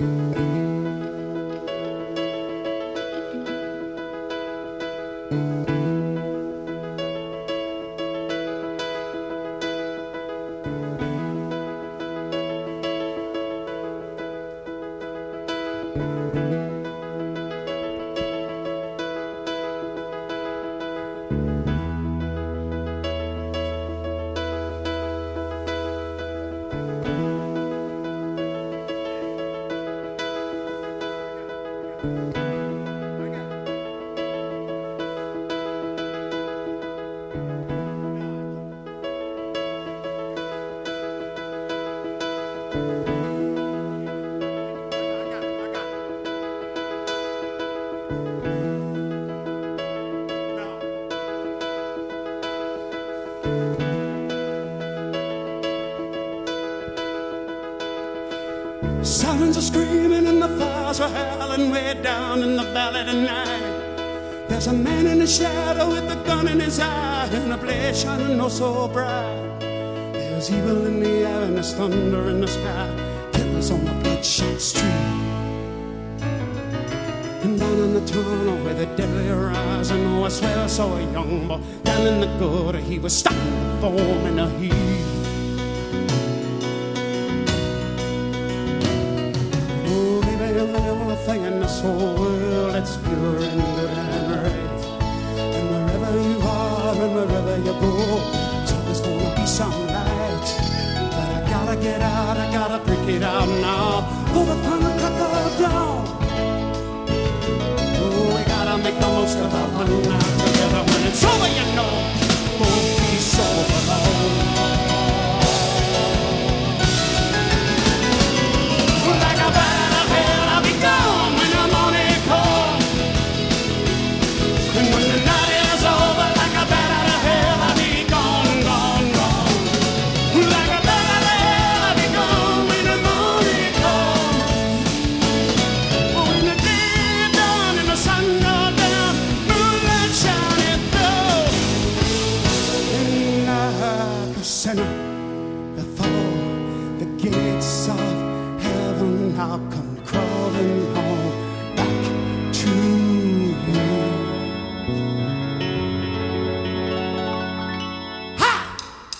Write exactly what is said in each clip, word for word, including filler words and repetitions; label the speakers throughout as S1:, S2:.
S1: Sirens are screaming and the fires are howling way down in the valley tonight. There's a man in the shadow with a gun in his eye and a blaze shining oh so bright. There's evil in the air and there's thunder in the sky. Killers on the bloodshot street. And down in the tunnel where the deadly horizon, oh I swear I saw a young boy down in the gutter. He was starting to foam in the heat. The only thing in this whole world that's pure and good and right. And wherever you are and wherever you go, it's always gonna be some light. But I gotta get out, I gotta break it out now for the final crack of dawn. Oh, we gotta make the most of our one night together. When it's over, you know, won't be so alone. Like a before the gates of heaven, I'll come crawling home back to you. Ha!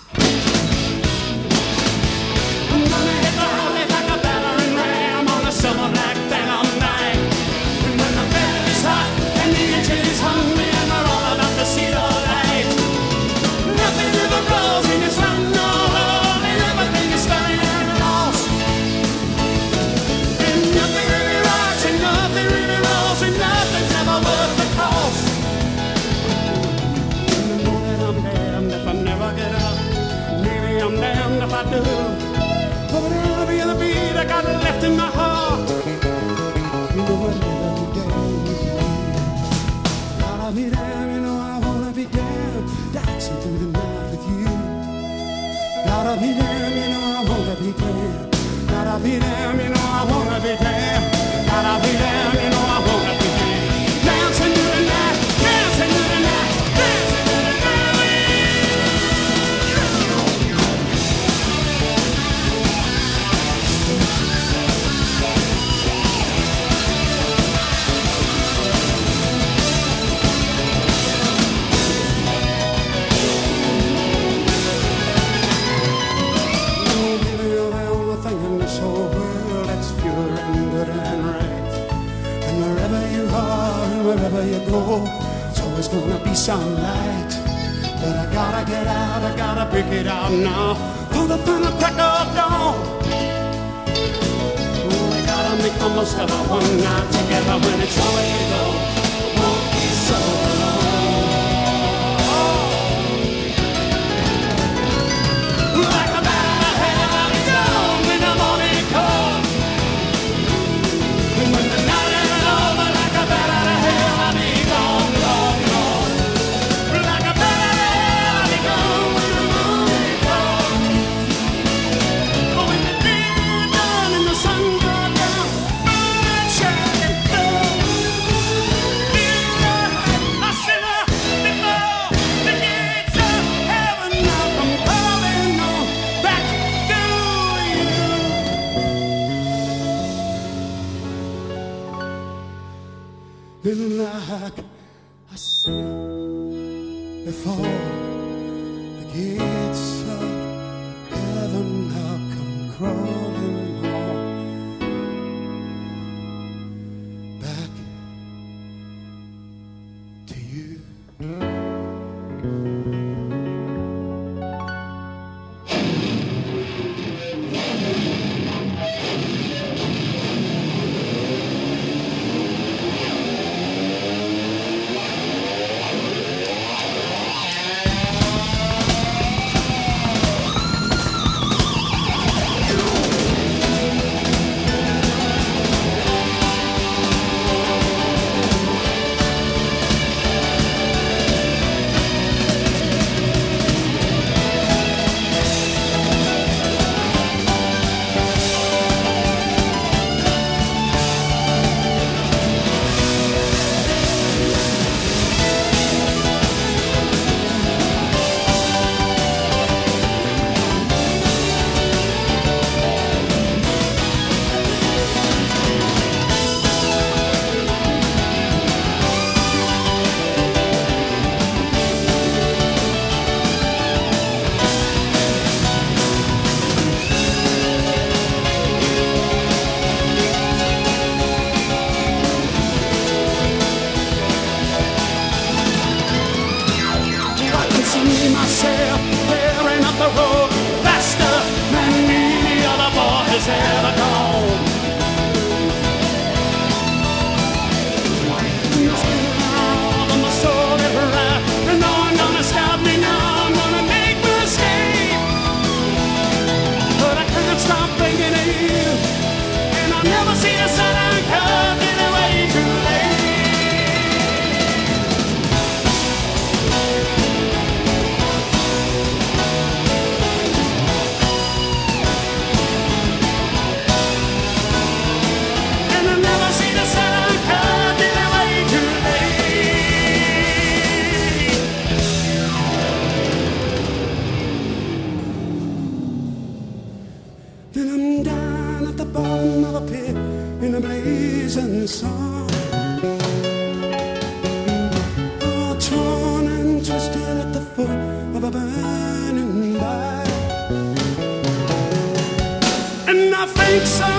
S1: I'm gonna hit the highway like a battering ram on a summer black phantom night. And when the bed is hot and the engine is hungry and we're all about to see the light, nothing ever goes in this land. If I do, but whatever be the beat I got left in my heart, you know I'll never be damned. Gotta be damned, you know I wanna be damned, dancing through the night with you. Gotta be damned, you know I wanna be damned. Gotta be damned, you know I wanna be damned. Gotta be damned, you know I wanna be damned. Dancing through the night, dancing through the night, dancing through the night. Wherever you go, it's always gonna be sunlight. But I gotta get out, I gotta break it out now for the final crack of dawn. Oh, we gotta make the most of our one night together. When it's over, you go, won't be so alone. Like a bat of hell, I'll be gone when the morning comes. And when the night is over, like a bat out of hell, I'll be gone, gone, gone. Like a bat out of hell, I'll be gone when the morning comes. But when the day is done and the sun goes down, moonlight shining through. Then like a sinner before the gates of heaven, I'll come crawling home back to you. Myself tearing up the road faster than any other boy has ever gone. Spinning all of my soul ever right, and no one gonna stop me now. I'm gonna make my escape, but I can't stop thinking of you, and I'll never see the sun come anyway too late. Then I'm down at the bottom of a pit in a blazing sun, all torn and twisted at the foot of a burning barrel. And I think so